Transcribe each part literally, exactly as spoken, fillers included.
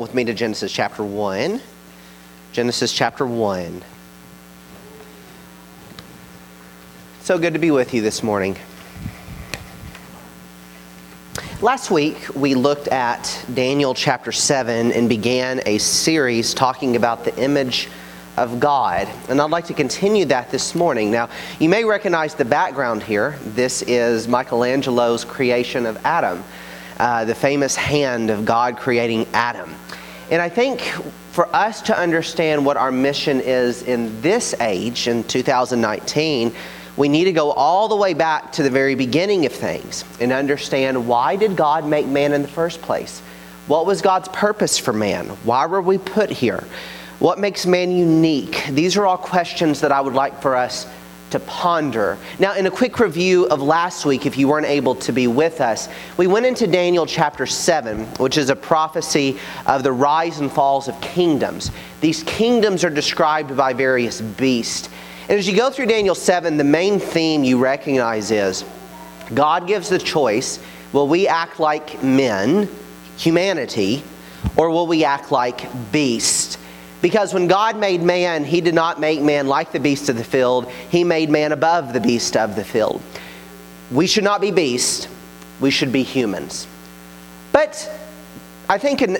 with me to Genesis chapter one. Genesis chapter one. So good to be with you this morning. Last week, we looked at Daniel chapter seven and began a series talking about the image of God. And I'd like to continue that this morning. Now, you may recognize the background here. This is Michelangelo's creation of Adam, uh, the famous hand of God creating Adam. And I think for us to understand what our mission is in this age, in two thousand nineteen, we need to go all the way back to the very beginning of things and understand, why did God make man in the first place? What was God's purpose for man? Why were we put here? What makes man unique? These are all questions that I would like for us to ponder. Now, in a quick review of last week, if you weren't able to be with us, we went into Daniel chapter seven, which is a prophecy of the rise and falls of kingdoms. These kingdoms are described by various beasts. And as you go through Daniel seven, the main theme you recognize is God gives the choice: will we act like men, humanity, or will we act like beasts? Because when God made man, He did not make man like the beasts of the field. He made man above the beast of the field. We should not be beasts. We should be humans. But I think an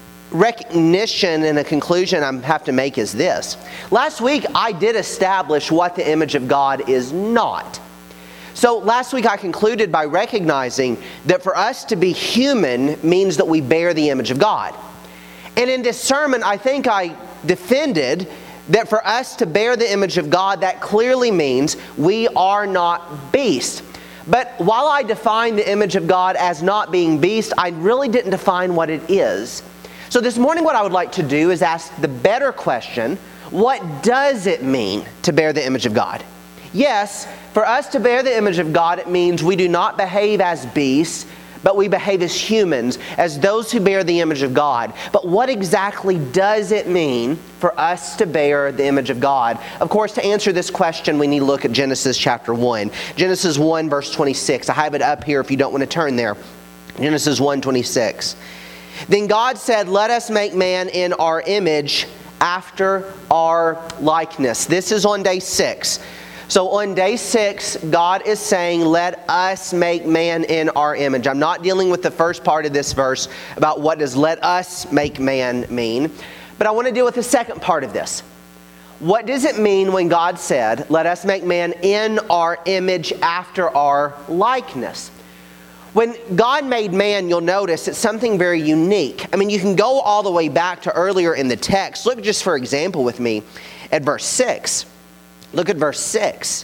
recognition and a conclusion I have to make is this. Last week, I did establish what the image of God is not. So last week, I concluded by recognizing that for us to be human means that we bear the image of God. And in this sermon, I think I defended that for us to bear the image of God, that clearly means we are not beasts. But while I defined the image of God as not being beast, I really didn't define what it is. So this morning, what I would like to do is ask the better question: what does it mean to bear the image of God? Yes, for us to bear the image of God, it means we do not behave as beasts, but we behave as humans, as those who bear the image of God. But what exactly does it mean for us to bear the image of God? Of course, to answer this question, we need to look at Genesis chapter one. Genesis one, verse twenty-six. I have it up here if you don't want to turn there. Genesis one, twenty-six. Then God said, "Let us make man in our image, after our likeness." This is on day six. So on day six, God is saying, let us make man in our image. I'm not dealing with the first part of this verse about what does let us make man mean. But I want to deal with the second part of this. What does it mean when God said, let us make man in our image after our likeness? When God made man, you'll notice it's something very unique. I mean, you can go all the way back to earlier in the text. Look just for example with me at verse six. Look at verse six.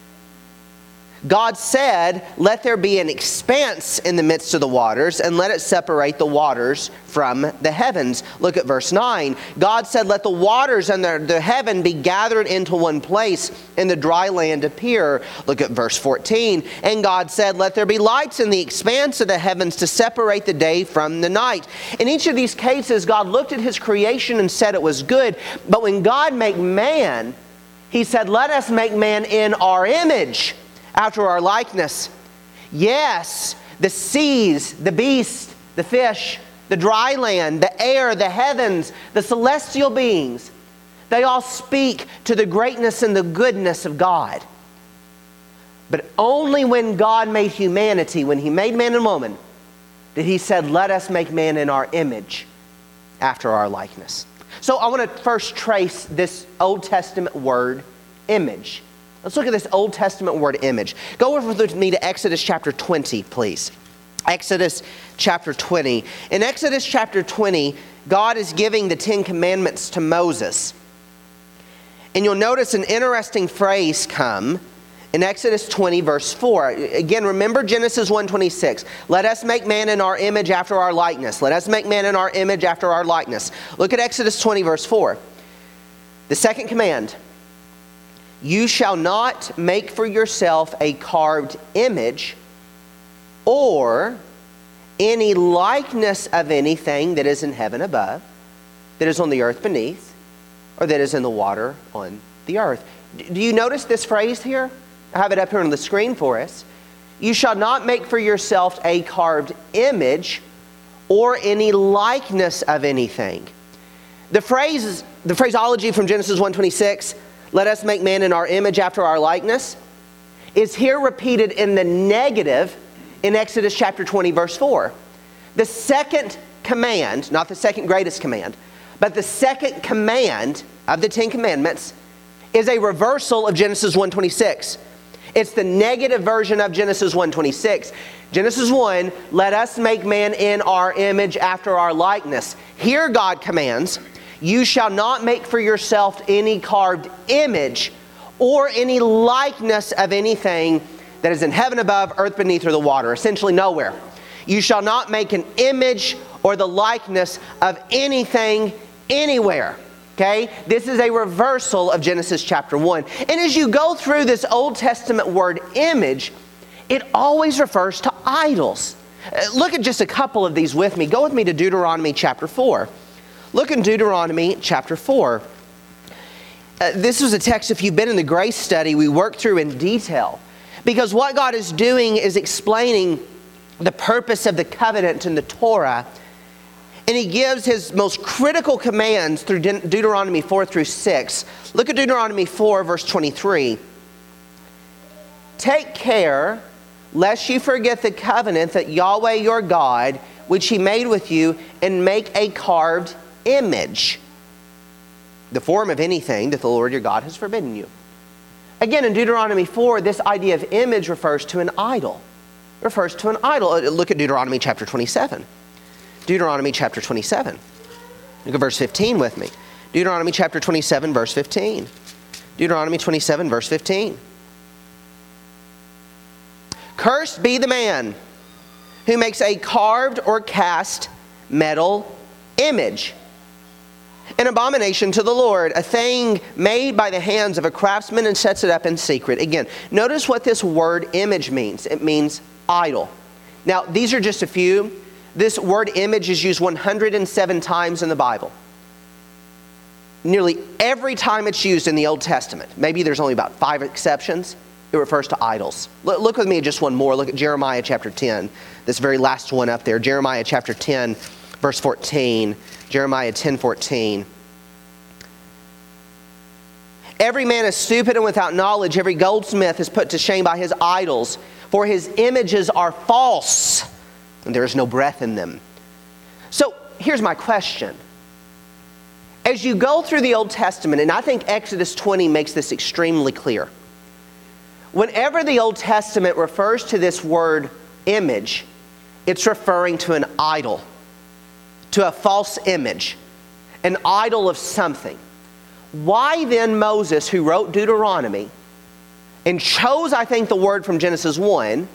God said, let there be an expanse in the midst of the waters, and let it separate the waters from the heavens. Look at verse nine. God said, let the waters under the heaven be gathered into one place, and the dry land appear. Look at verse fourteen. And God said, let there be lights in the expanse of the heavens to separate the day from the night. In each of these cases, God looked at His creation and said it was good. But when God made man, He said, let us make man in our image, after our likeness. Yes, the seas, the beast, the fish, the dry land, the air, the heavens, the celestial beings, they all speak to the greatness and the goodness of God. But only when God made humanity, when He made man and woman, did He said, let us make man in our image, after our likeness. So I want to first trace this Old Testament word, image. Let's look at this Old Testament word, image. Go over with me to Exodus chapter twenty, please. Exodus chapter twenty. In Exodus chapter twenty, God is giving the Ten Commandments to Moses. And you'll notice an interesting phrase come in Exodus twenty, verse four. Again, remember Genesis one twenty-six. Let us make man in our image after our likeness. Let us make man in our image after our likeness. Look at Exodus twenty, verse four. The second command. You shall not make for yourself a carved image or any likeness of anything that is in heaven above, that is on the earth beneath, or that is in the water on the earth. Do you notice this phrase here? I have it up here on the screen for us. You shall not make for yourself a carved image or any likeness of anything. The phrase, the phraseology from Genesis one twenty-six, let us make man in our image after our likeness, is here repeated in the negative in Exodus chapter twenty, verse four. The second command, not the second greatest command, but the second command of the Ten Commandments is a reversal of Genesis one twenty-six. It's the negative version of Genesis one twenty-six. Genesis one, let us make man in our image after our likeness. Here God commands, you shall not make for yourself any carved image or any likeness of anything that is in heaven above, earth beneath, or the water. Essentially nowhere. You shall not make an image or the likeness of anything anywhere. Okay? This is a reversal of Genesis chapter one. And as you go through this Old Testament word image, it always refers to idols. Look at just a couple of these with me. Go with me to Deuteronomy chapter four. Look in Deuteronomy chapter four. Uh, this was a text, if you've been in the grace study, we worked through in detail. Because what God is doing is explaining the purpose of the covenant in the Torah. And He gives His most critical commands through De- Deuteronomy four through six. Look at Deuteronomy four, verse twenty-three. Take care lest you forget the covenant that Yahweh your God, which He made with you, and make a carved image, the form of anything that the Lord your God has forbidden you. Again, in Deuteronomy four, this idea of image refers to an idol. It refers to an idol. Look at Deuteronomy chapter twenty-seven. Deuteronomy chapter twenty-seven. Look at verse fifteen with me. Deuteronomy chapter twenty-seven, verse fifteen. Deuteronomy twenty-seven, verse fifteen. Cursed be the man who makes a carved or cast metal image, an abomination to the Lord, a thing made by the hands of a craftsman and sets it up in secret. Again, notice what this word image means. It means idol. Now, these are just a few. This word image is used one hundred seven times in the Bible. Nearly every time it's used in the Old Testament, maybe there's only about five exceptions, it refers to idols. Look with me at just one more. Look at Jeremiah chapter ten, this very last one up there. Jeremiah chapter ten, verse fourteen. Jeremiah ten, fourteen. Every man is stupid and without knowledge. Every goldsmith is put to shame by his idols, for his images are false, and there is no breath in them. So here's my question. As you go through the Old Testament, and I think Exodus twenty makes this extremely clear, whenever the Old Testament refers to this word image, it's referring to an idol, to a false image, an idol of something. Why then Moses, who wrote Deuteronomy, and chose, I think, the word from Genesis one,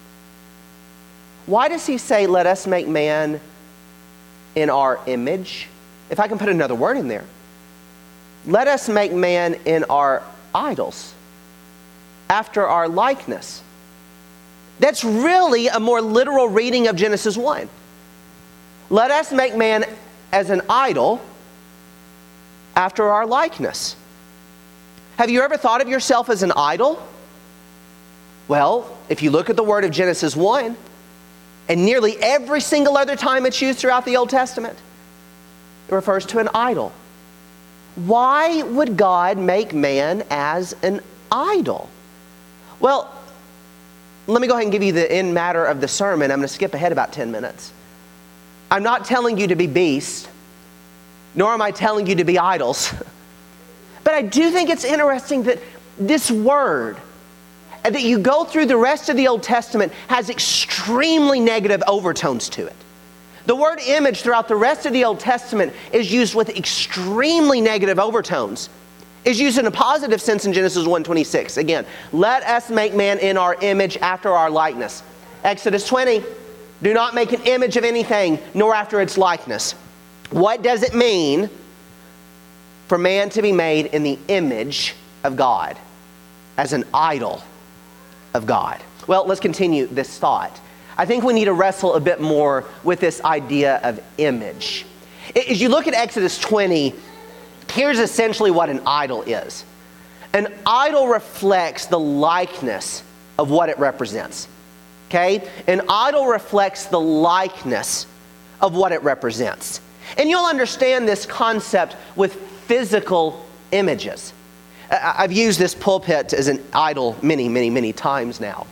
why does he say, let us make man in our image? If I can put another word in there. Let us make man in our idols, after our likeness. That's really a more literal reading of Genesis one. Let us make man as an idol after our likeness. Have you ever thought of yourself as an idol? Well, if you look at the word of Genesis one, and nearly every single other time it's used throughout the Old Testament, it refers to an idol. Why would God make man as an idol? Well, let me go ahead and give you the end matter of the sermon. I'm going to skip ahead about ten minutes. I'm not telling you to be beasts, nor am I telling you to be idols. But I do think it's interesting that this word, that you go through the rest of the Old Testament, has extremely negative overtones to it. The word image throughout the rest of the Old Testament is used with extremely negative overtones. Is used in a positive sense in Genesis one twenty-six. Again, let us make man in our image after our likeness. Exodus twenty, do not make an image of anything, nor after its likeness. What does it mean for man to be made in the image of God, as an idol of God? Well, let's continue this thought. I think we need to wrestle a bit more with this idea of image. As you look at Exodus twenty, here's essentially what an idol is. An idol reflects the likeness of what it represents. Okay? An idol reflects the likeness of what it represents. And you'll understand this concept with physical images. I've used this pulpit as an idol many, many, many times now.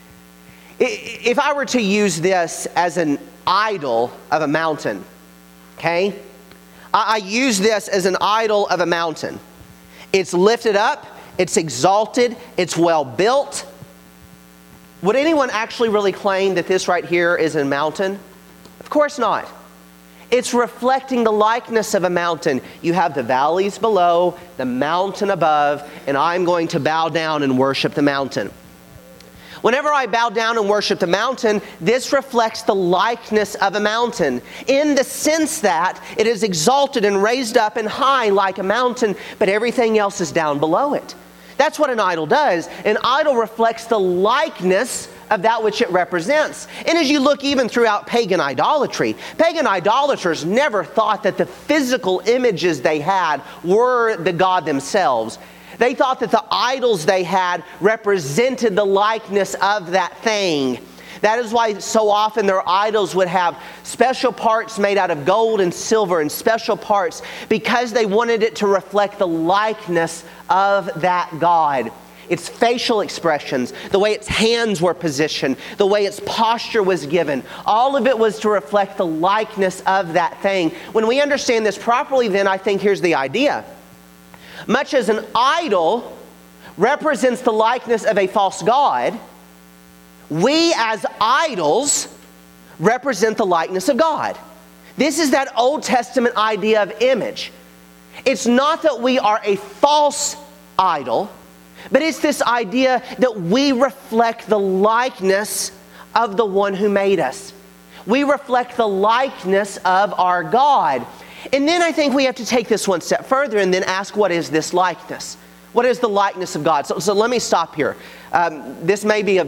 If I were to use this as an idol of a mountain, okay? I use this as an idol of a mountain. It's lifted up, it's exalted, it's well built. Would anyone actually really claim that this right here is a mountain? Of course not. It's reflecting the likeness of a mountain. You have the valleys below, the mountain above, and I'm going to bow down and worship the mountain. Whenever I bow down and worship the mountain, this reflects the likeness of a mountain in the sense that it is exalted and raised up and high like a mountain, but everything else is down below it. That's what an idol does. An idol reflects the likeness of that which it represents. And as you look even throughout pagan idolatry, pagan idolaters never thought that the physical images they had were the God themselves. They thought that the idols they had represented the likeness of that thing. That is why so often their idols would have special parts made out of gold and silver and special parts because they wanted it to reflect the likeness of that God. Its facial expressions, the way its hands were positioned, the way its posture was given. All of it was to reflect the likeness of that thing. When we understand this properly, then I think here's the idea. Much as an idol represents the likeness of a false god, we as idols represent the likeness of God. This is that Old Testament idea of image. It's not that we are a false idol, but it's this idea that we reflect the likeness of the one who made us. We reflect the likeness of our God. And then I think we have to take this one step further and then ask, what is this likeness? What is the likeness of God? So, so let me stop here. Um, this may be a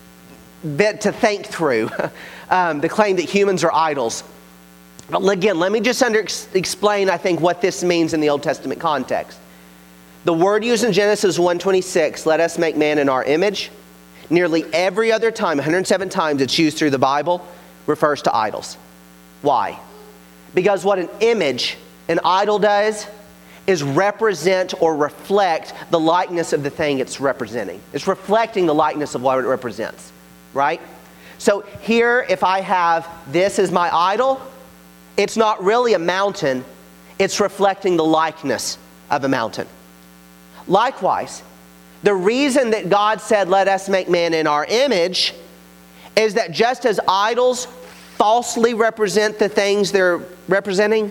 bit to think through, um, the claim that humans are idols. But again, let me just under, explain, I think, what this means in the Old Testament context. The word used in Genesis one twenty-six, let us make man in our image, nearly every other time, one hundred seven times it's used through the Bible, refers to idols. Why? Because what an image, an idol does, is represent or reflect the likeness of the thing it's representing. It's reflecting the likeness of what it represents, right? So here, if I have this as my idol, it's not really a mountain, it's reflecting the likeness of a mountain. Likewise, the reason that God said, let us make man in our image, is that just as idols falsely represent the things they're representing,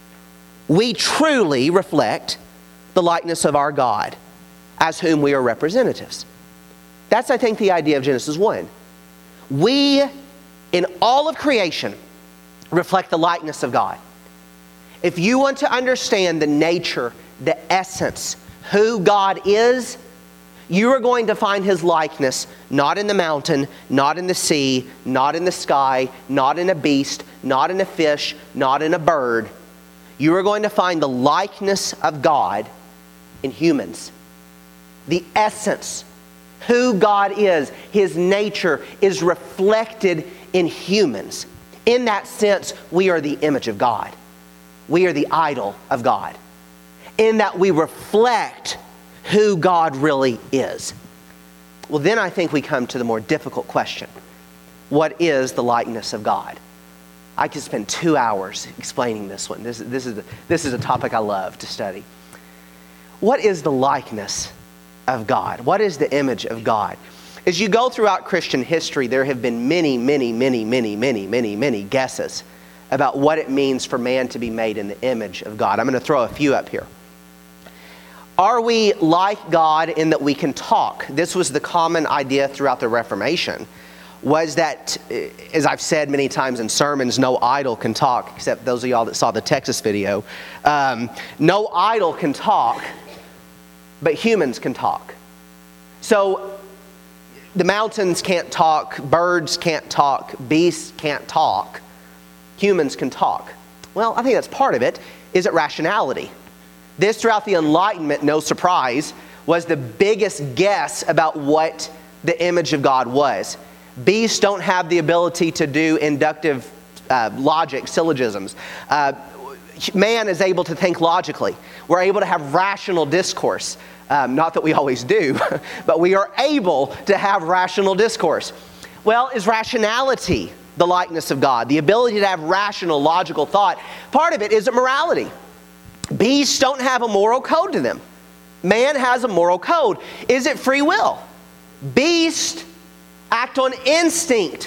we truly reflect the likeness of our God, as whom we are representatives. That's, I think, the idea of Genesis one. We, in all of creation, reflect the likeness of God. If you want to understand the nature, the essence, who God is, you are going to find His likeness not in the mountain, not in the sea, not in the sky, not in a beast, not in a fish, not in a bird. You are going to find the likeness of God in humans. The essence, who God is, His nature is reflected in humans. In that sense, we are the image of God. We are the idol of God. In that we reflect who God really is. Well, then I think we come to the more difficult question. What is the likeness of God? I could spend two hours explaining this one. This, this, is, this is a topic I love to study. What is the likeness of God? What is the image of God? As you go throughout Christian history, there have been many, many, many, many, many, many, many guesses about what it means for man to be made in the image of God. I'm going to throw a few up here. Are we like God in that we can talk? This was the common idea throughout the Reformation, was that, as I've said many times in sermons, no idol can talk, except those of y'all that saw the Texas video. Um, no idol can talk, but humans can talk. So the mountains can't talk, birds can't talk, beasts can't talk, humans can talk. Well, I think that's part of it. Is it rationality? This, throughout the Enlightenment, no surprise, was the biggest guess about what the image of God was. Beasts don't have the ability to do inductive uh, logic, syllogisms. Uh, man is able to think logically. We're able to have rational discourse. Um, not that we always do, but we are able to have rational discourse. Well, is rationality the likeness of God? The ability to have rational, logical thought. Part of it is morality. Beasts don't have a moral code to them. Man has a moral code. Is it free will? Beasts act on instinct.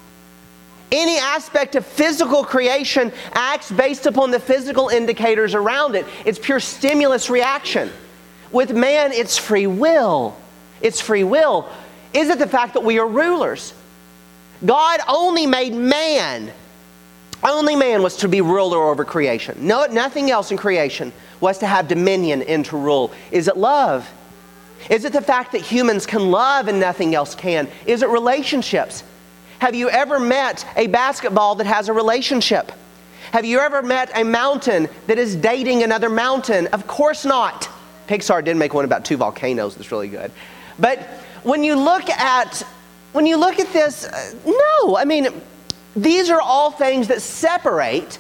Any aspect of physical creation acts based upon the physical indicators around it. It's pure stimulus reaction. With man, it's free will. It's free will. Is it the fact that we are rulers? God only made man. Only man was to be ruler over creation. No, nothing else in creation was to have dominion and to rule. Is it love? Is it the fact that humans can love and nothing else can? Is it relationships? Have you ever met a basketball that has a relationship? Have you ever met a mountain that is dating another mountain? Of course not. Pixar did make one about two volcanoes that's really good. But when you look at when you look at this, uh, no, I mean, these are all things that separate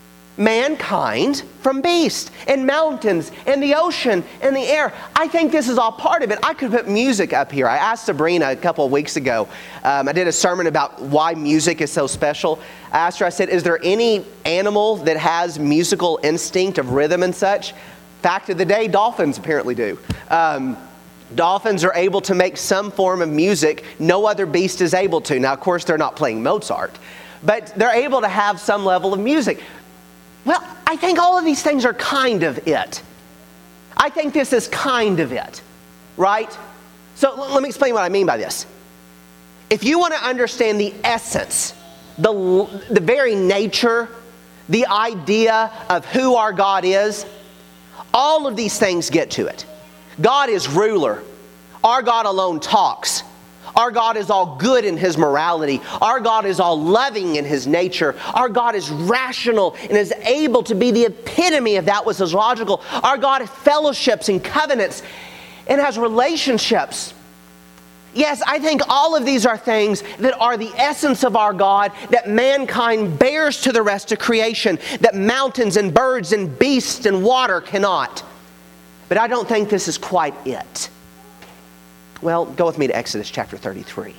mankind from beast, and mountains, and the ocean, and the air. I think this is all part of it. I could put music up here. I asked Sabrina a couple of weeks ago, um, I did a sermon about why music is so special. I asked her, I said, is there any animal that has musical instinct of rhythm and such? Fact of the day, dolphins apparently do. Um, dolphins are able to make some form of music no other beast is able to. Now, of course, they're not playing Mozart, but they're able to have some level of music. Well, I think all of these things are kind of it. I think this is kind of it, right? So l- let me explain what I mean by this. If you want to understand the essence, the, the very nature, the idea of who our God is, all of these things get to it. God is ruler. Our God alone talks. Our God is all good in His morality. Our God is all loving in His nature. Our God is rational and is able to be the epitome of that which is logical. Our God has fellowships and covenants and has relationships. Yes, I think all of these are things that are the essence of our God that mankind bears to the rest of creation, that mountains and birds and beasts and water cannot. But I don't think this is quite it. Well, go with me to Exodus chapter thirty-three.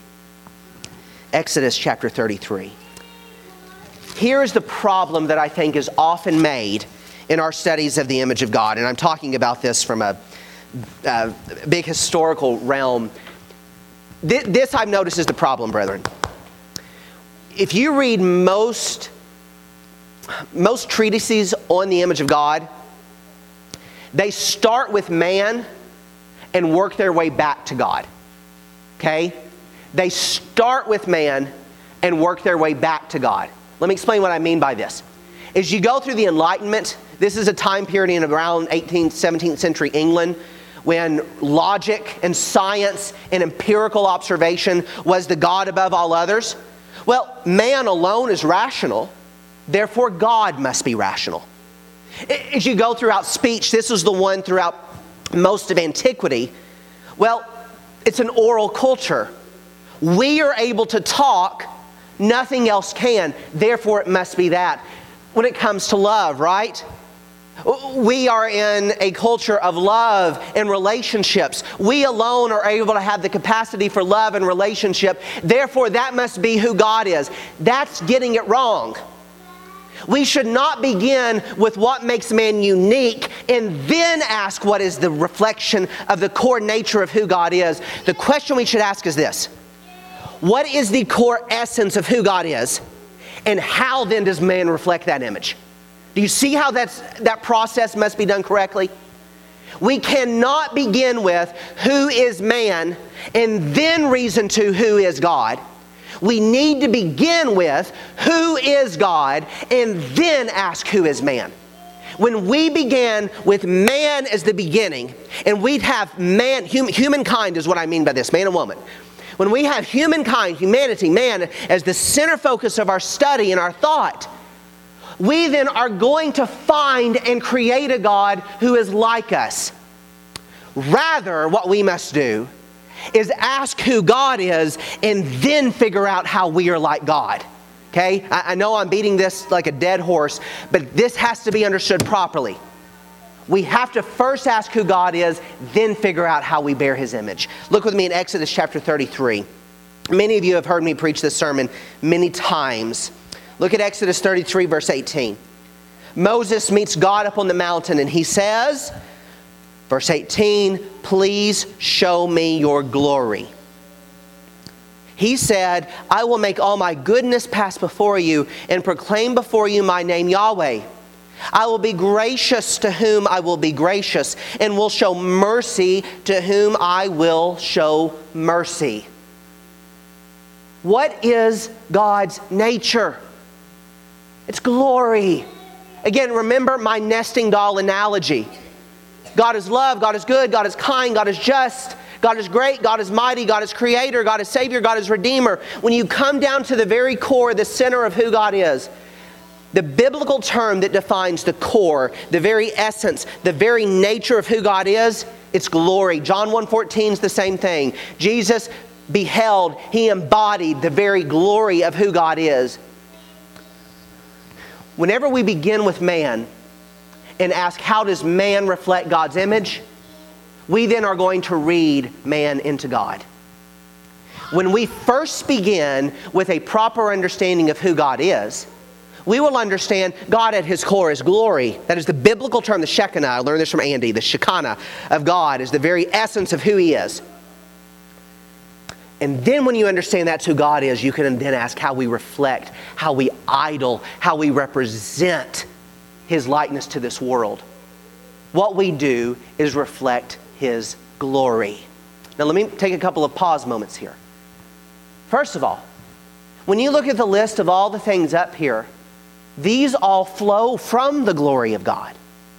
Exodus chapter thirty-three. Here's the problem that I think is often made in our studies of the image of God. And I'm talking about this from a, a big historical realm. This, this I've noticed is the problem, brethren. If you read most, most treatises on the image of God, they start with man and work their way back to God. Okay? They start with man and work their way back to God. Let me explain what I mean by this. As you go through the Enlightenment, this is a time period in around eighteenth, seventeenth century England when logic and science and empirical observation was the God above all others. Well, man alone is rational, therefore God must be rational. As you go throughout speech, this is the one throughout most of antiquity. Well, it's an oral culture. We are able to talk, nothing else can, therefore it must be that. When it comes to love, right? We are in a culture of love and relationships. We alone are able to have the capacity for love and relationship, therefore that must be who God is. That's getting it wrong. We should not begin with what makes man unique and then ask what is the reflection of the core nature of who God is. The question we should ask is this: what is the core essence of who God is? And how then does man reflect that image? Do you see how that's, that process must be done correctly? We cannot begin with who is man and then reason to who is God. We need to begin with who is God and then ask who is man. When we began with man as the beginning, and we'd have man, hum, humankind is what I mean by this, man and woman. When we have humankind, humanity, man, as the center focus of our study and our thought, we then are going to find and create a God who is like us. Rather, what we must do is ask who God is and then figure out how we are like God. Okay? I, I know I'm beating this like a dead horse, but this has to be understood properly. We have to first ask who God is, then figure out how we bear His image. Look with me in Exodus chapter thirty-three. Many of you have heard me preach this sermon many times. Look at Exodus thirty-three, verse eighteen. Moses meets God up on the mountain and he says, verse eighteen, "Please show me your glory." He said, "I will make all my goodness pass before you and proclaim before you my name Yahweh. I will be gracious to whom I will be gracious, and will show mercy to whom I will show mercy." What is God's nature? It's glory. Again, remember my nesting doll analogy. God is love, God is good, God is kind, God is just, God is great, God is mighty, God is creator, God is savior, God is redeemer. When you come down to the very core, the center of who God is, the biblical term that defines the core, the very essence, the very nature of who God is, it's glory. John one fourteen is the same thing. Jesus beheld, He embodied the very glory of who God is. Whenever we begin with man and ask, how does man reflect God's image? We then are going to read man into God. When we first begin with a proper understanding of who God is, we will understand God at His core is glory. That is the biblical term, the Shekinah. I learned this from Andy. The Shekinah of God is the very essence of who He is. And then when you understand that's who God is, you can then ask how we reflect, how we idol, how we represent His likeness to this world. What we do is reflect His glory. Now let me take a couple of pause moments here. First of all, when you look at the list of all the things up here, these all flow from the glory of God.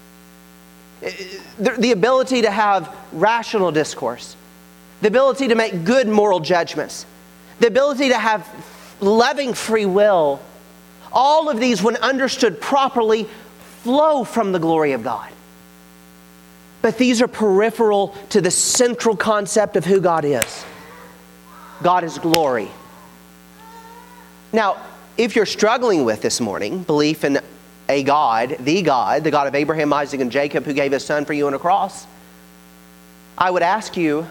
The, the ability to have rational discourse, the ability to make good moral judgments, the ability to have loving free will, all of these, when understood properly, flow from the glory of God. But these are peripheral to the central concept of who God is. God is glory. Now, if you're struggling with this morning belief in a God, the God, the God of Abraham, Isaac, and Jacob, who gave His Son for you on a cross, I would ask you,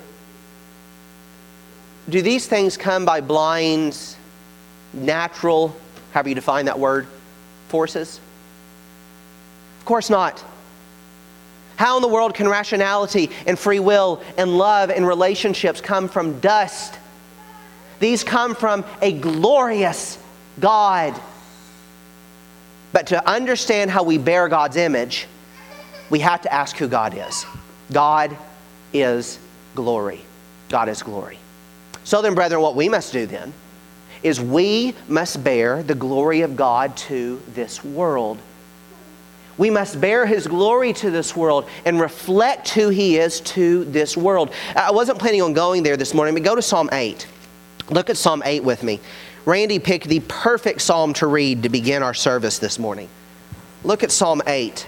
do these things come by blind, natural, however you define that word, forces? Of course not. How in the world can rationality and free will and love and relationships come from dust? These come from a glorious God. But to understand how we bear God's image, we have to ask who God is. God is glory. God is glory. So then, brethren, what we must do then is we must bear the glory of God to this world. We must bear His glory to this world and reflect who He is to this world. I wasn't planning on going there this morning, but go to Psalm eight. Look at Psalm eight with me. Randy picked the perfect psalm to read to begin our service this morning. Look at Psalm eight.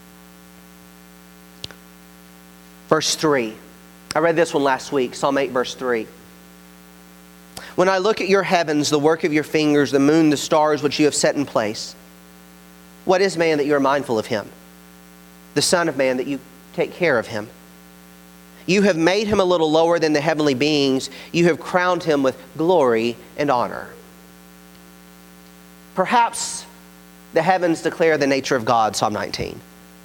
Verse three. I read this one last week, Psalm eight, verse three. "When I look at your heavens, the work of your fingers, the moon, the stars which you have set in place, what is man that you are mindful of him? The Son of Man that you take care of him. You have made him a little lower than the heavenly beings. You have crowned him with glory and honor." Perhaps the heavens declare the nature of God, Psalm nineteen.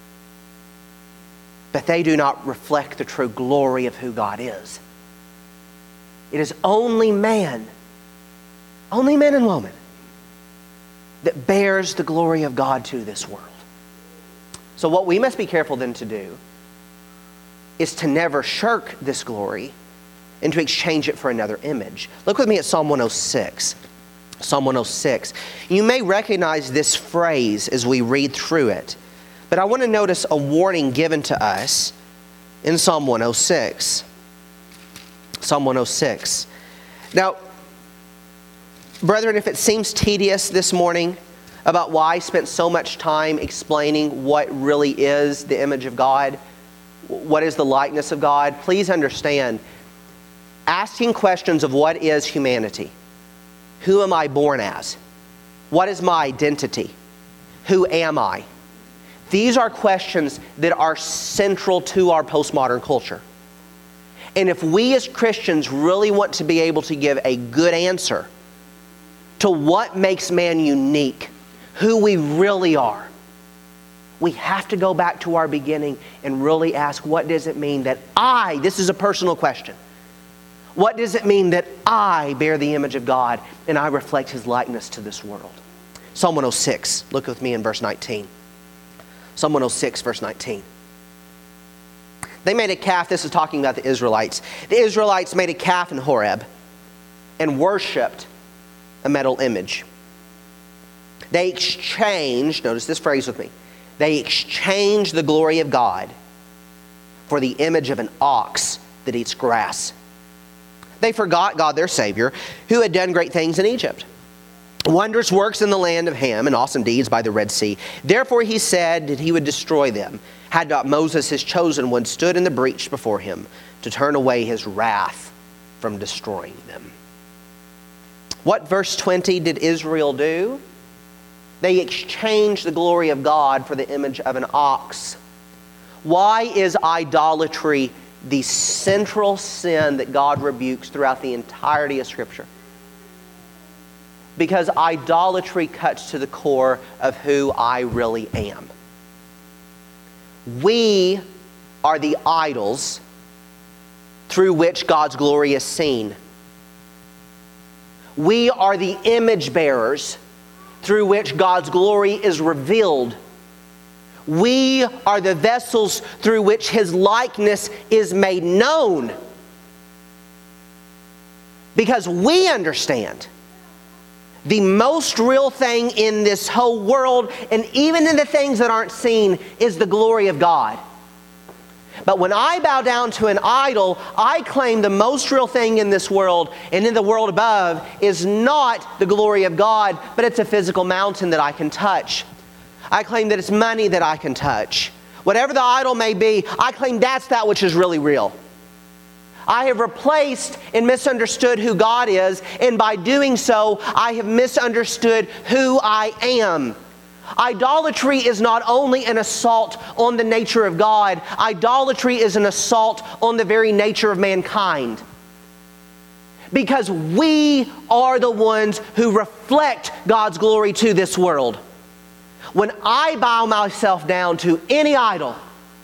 But they do not reflect the true glory of who God is. It is only man, only man and woman, that bears the glory of God to this world. So what we must be careful then to do is to never shirk this glory and to exchange it for another image. Look with me at Psalm one oh six. Psalm one oh six. You may recognize this phrase as we read through it, but I want to notice a warning given to us in Psalm one oh six. Psalm one oh six. Now, brethren, if it seems tedious this morning about why I spent so much time explaining what really is the image of God, what is the likeness of God, please understand, asking questions of what is humanity, who am I born as, What is my identity? Who am I? These are questions that are central to our postmodern culture. And if we as Christians really want to be able to give a good answer to what makes man unique, who we really are, we have to go back to our beginning and really ask, what does it mean that I, this is a personal question, what does it mean that I bear the image of God and I reflect His likeness to this world? Psalm one oh six, look with me in verse nineteen. Psalm one oh six, verse nineteen. They made a calf, this is talking about the Israelites. The Israelites made a calf in Horeb and worshipped a metal image. They exchanged, notice this phrase with me, they exchanged the glory of God for the image of an ox that eats grass. They forgot God, their Savior, who had done great things in Egypt, wondrous works in the land of Ham, and awesome deeds by the Red Sea. Therefore He said that He would destroy them, had not Moses, His chosen one, stood in the breach before Him to turn away His wrath from destroying them. What, verse twenty, did Israel do? They exchanged the glory of God for the image of an ox. Why is idolatry the central sin that God rebukes throughout the entirety of Scripture? Because idolatry cuts to the core of who I really am. We are the idols through which God's glory is seen. We are the image bearers through which God's glory is revealed. We are the vessels through which His likeness is made known. Because we understand the most real thing in this whole world, and even in the things that aren't seen, is the glory of God. But when I bow down to an idol, I claim the most real thing in this world and in the world above is not the glory of God, but it's a physical mountain that I can touch. I claim that it's money that I can touch. Whatever the idol may be, I claim that's that which is really real. I have replaced and misunderstood who God is, and by doing so, I have misunderstood who I am. Idolatry is not only an assault on the nature of God, idolatry is an assault on the very nature of mankind. Because we are the ones who reflect God's glory to this world. When I bow myself down to any idol,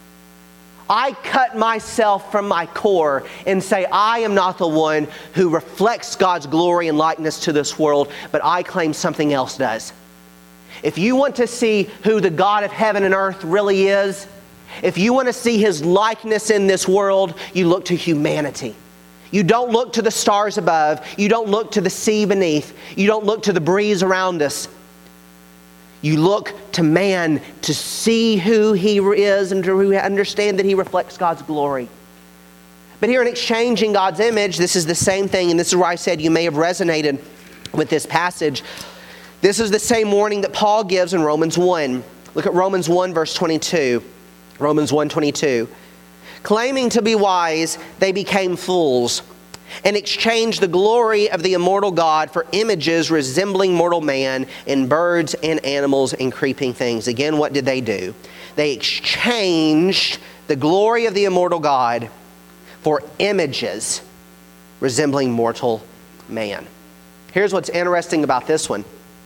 I cut myself from my core and say, I am not the one who reflects God's glory and likeness to this world, but I claim something else does. If you want to see who the God of heaven and earth really is, if you want to see His likeness in this world, you look to humanity. You don't look to the stars above. You don't look to the sea beneath. You don't look to the breeze around us. You look to man to see who he is and to understand that he reflects God's glory. But here in exchanging God's image, this is the same thing, and this is where I said you may have resonated with this passage. This is the same warning that Paul gives in Romans one. Look at Romans one, verse twenty-two. Romans one, twenty-two. Claiming to be wise, they became fools, and exchanged the glory of the immortal God for images resembling mortal man in birds and animals and creeping things. Again, what did they do? They exchanged the glory of the immortal God for images resembling mortal man. Here's what's interesting about this one.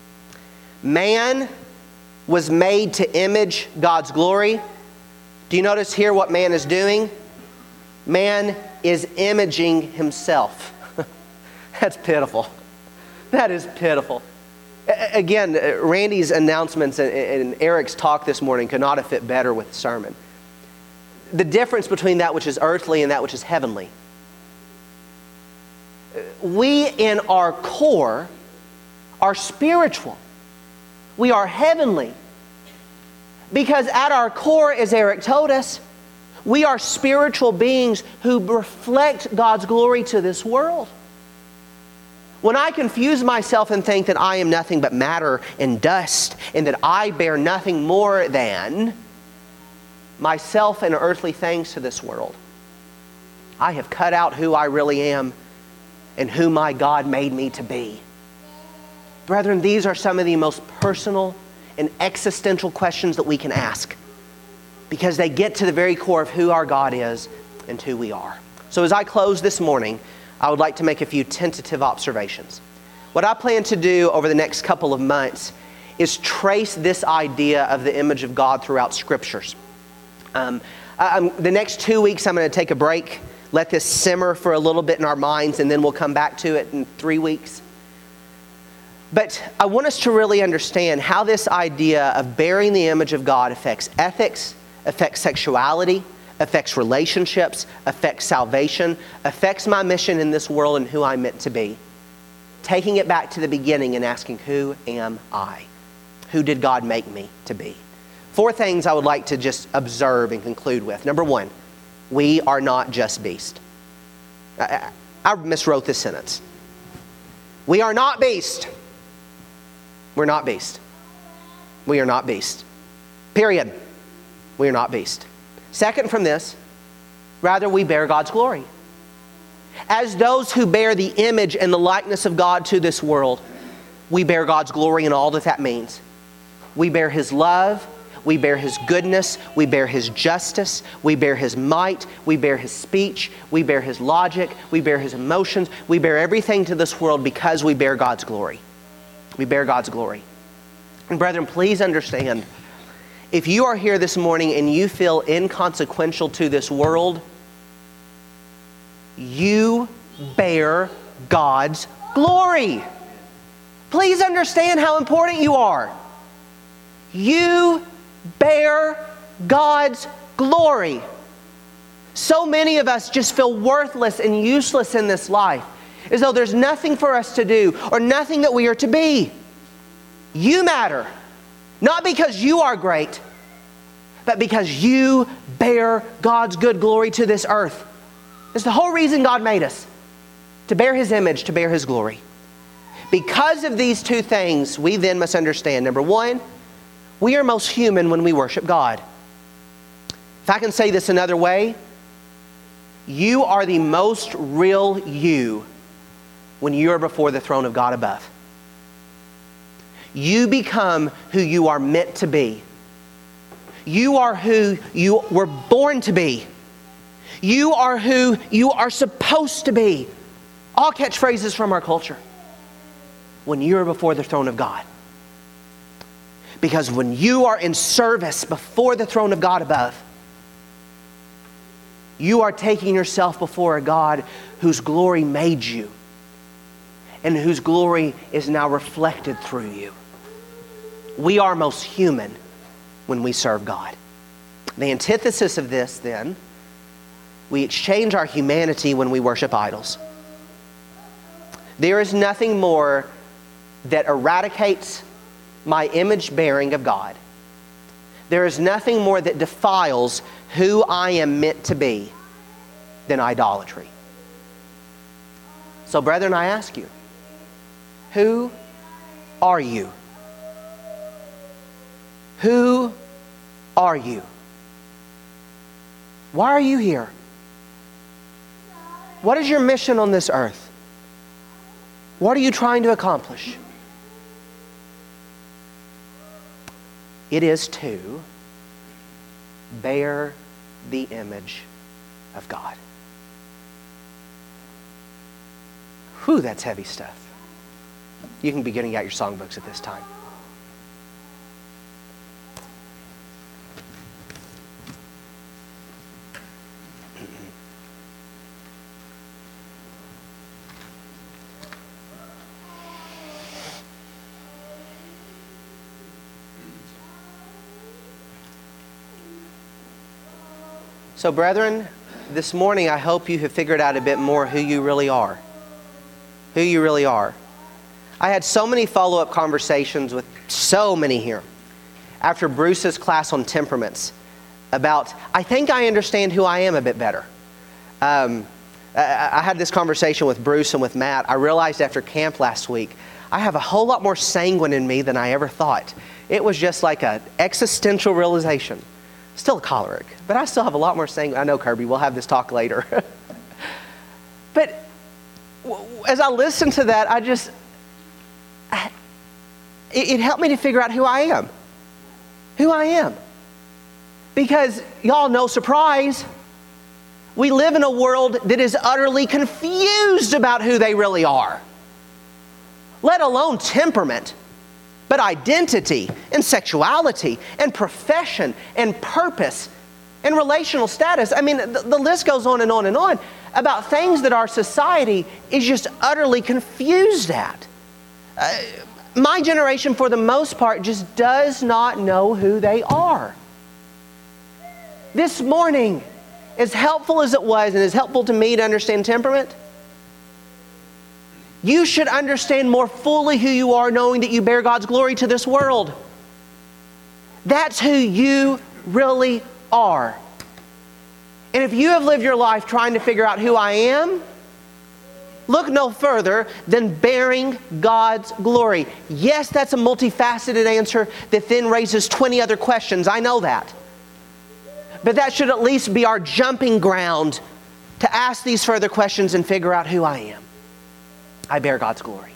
Man was made to image God's glory. Do you notice here what man is doing? Man is imaging himself. That's pitiful. That is pitiful. A- again, Randy's announcements and, and Eric's talk this morning could not have fit better with the sermon. The difference between that which is earthly and that which is heavenly. We in our core are spiritual. We are heavenly. Because at our core, as Eric told us, we are spiritual beings who reflect God's glory to this world. When I confuse myself and think that I am nothing but matter and dust and that I bear nothing more than myself and earthly things to this world, I have cut out who I really am and who my God made me to be. Brethren, these are some of the most personal and existential questions that we can ask, because they get to the very core of who our God is and who we are. So as I close this morning, I would like to make a few tentative observations. What I plan to do over the next couple of months is trace this idea of the image of God throughout Scriptures. Um, I, the next two weeks, I'm going to take a break, let this simmer for a little bit in our minds, and then we'll come back to it in three weeks. But I want us to really understand how this idea of bearing the image of God affects ethics, affects sexuality, affects relationships, affects salvation, affects my mission in this world and who I'm meant to be. Taking it back to the beginning and asking, who am I? Who did God make me to be? Four things I would like to just observe and conclude with. Number one, we are not just beast. I, I miswrote this sentence. We are not beast. We're not beast. We are not beast. Period. We are not beast. Second from this, rather we bear God's glory. As those who bear the image and the likeness of God to this world, we bear God's glory in all that that means. We bear His love, we bear His goodness, we bear His justice, we bear His might, we bear His speech, we bear His logic, we bear His emotions, we bear everything to this world because we bear God's glory. We bear God's glory. And brethren, please understand, if you are here this morning and you feel inconsequential to this world, you bear God's glory. Please understand how important you are. You bear God's glory. So many of us just feel worthless and useless in this life, as though there's nothing for us to do or nothing that we are to be. You matter. Not because you are great, but because you bear God's good glory to this earth. It's the whole reason God made us, to bear His image, to bear His glory. Because of these two things, we then must understand, number one, we are most human when we worship God. If I can say this another way, you are the most real you when you are before the throne of God above. You become who you are meant to be. You are who you were born to be. You are who you are supposed to be. All catchphrases from our culture. When you are before the throne of God. Because when you are in service before the throne of God above, you are taking yourself before a God whose glory made you and whose glory is now reflected through you. We are most human when we serve God. The antithesis of this, then, we exchange our humanity when we worship idols. There is nothing more that eradicates my image bearing of God. There is nothing more that defiles who I am meant to be than idolatry. So, brethren, I ask you, who are you? Who are you? Why are you here? What is your mission on this earth? What are you trying to accomplish? It is to bear the image of God. Whew, that's heavy stuff. You can be getting out your songbooks at this time. So, brethren, this morning I hope you have figured out a bit more who you really are. Who you really are. I had so many follow-up conversations with so many here after Bruce's class on temperaments about, I think I understand who I am a bit better. Um, I, I had this conversation with Bruce and with Matt. I realized after camp last week, I have a whole lot more sanguine in me than I ever thought. It was just like an existential realization. Still a choleric, but I still have a lot more sanguine. I know, Kirby, we'll have this talk later. But as I listened to that, I just, it, it helped me to figure out who I am. Who I am. Because, y'all, no surprise, we live in a world that is utterly confused about who they really are. Let alone temperament, but identity and sexuality and profession and purpose and relational status. I mean, the, the list goes on and on and on about things that our society is just utterly confused at. Uh, my generation, for the most part, just does not know who they are. This morning, as helpful as it was and as helpful to me to understand temperament, you should understand more fully who you are, knowing that you bear God's glory to this world. That's who you really are. And if you have lived your life trying to figure out who I am, look no further than bearing God's glory. Yes, that's a multifaceted answer that then raises twenty other questions. I know that. But that should at least be our jumping ground to ask these further questions and figure out who I am. I bear God's glory.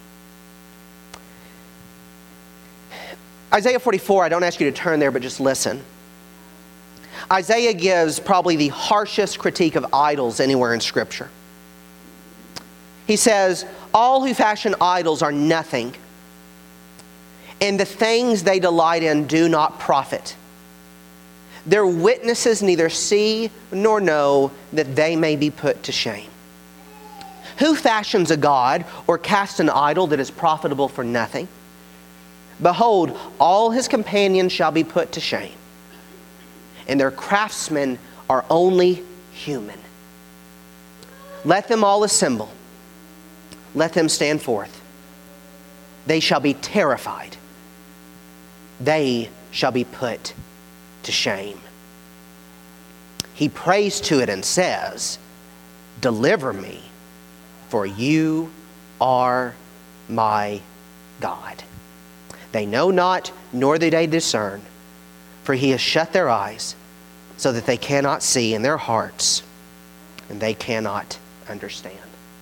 Isaiah forty-four, I don't ask you to turn there, but just listen. Isaiah gives probably the harshest critique of idols anywhere in Scripture. He says, all who fashion idols are nothing, and the things they delight in do not profit. Their witnesses neither see nor know, that they may be put to shame. Who fashions a god or casts an idol that is profitable for nothing? Behold, all his companions shall be put to shame, and their craftsmen are only human. Let them all assemble. Let them stand forth. They shall be terrified. They shall be put to shame. He prays to it and says, deliver me, for you are my God. They know not, nor do they discern, for he has shut their eyes, so that they cannot see, in their hearts, and they cannot understand.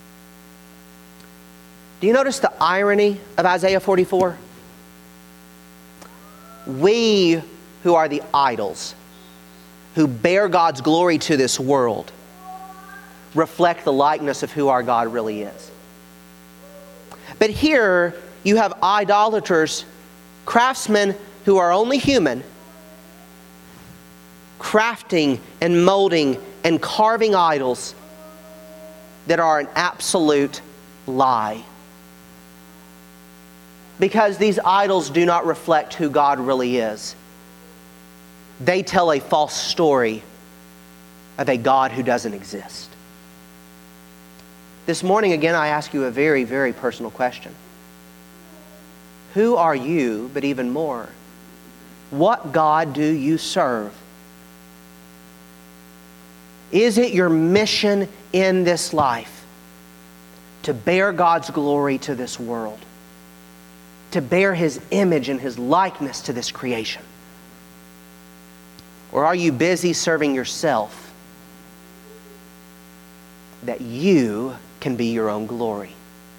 Do you notice the irony of Isaiah forty-four? We who are the idols, who bear God's glory to this world, reflect the likeness of who our God really is. But here you have idolaters, craftsmen who are only human, crafting and molding and carving idols that are an absolute lie. Because these idols do not reflect who God really is. They tell a false story of a God who doesn't exist. This morning, again, I ask you a very, very personal question. Who are you, but even more, what God do you serve? Is it your mission in this life to bear God's glory to this world? To bear His image and His likeness to this creation? Or are you busy serving yourself that you can be your own glory?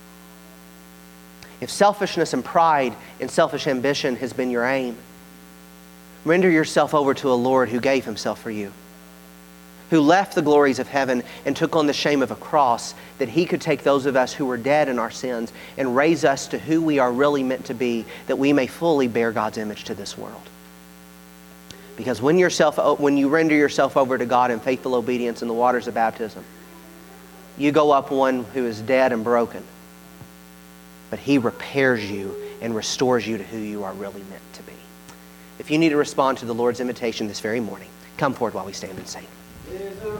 If selfishness and pride and selfish ambition has been your aim, render yourself over to a Lord who gave Himself for you, who left the glories of heaven and took on the shame of a cross, that He could take those of us who were dead in our sins and raise us to who we are really meant to be, that we may fully bear God's image to this world. Because when, yourself, when you render yourself over to God in faithful obedience in the waters of baptism, you go up one who is dead and broken, but He repairs you and restores you to who you are really meant to be. If you need to respond to the Lord's invitation this very morning, come forward while we stand and sing.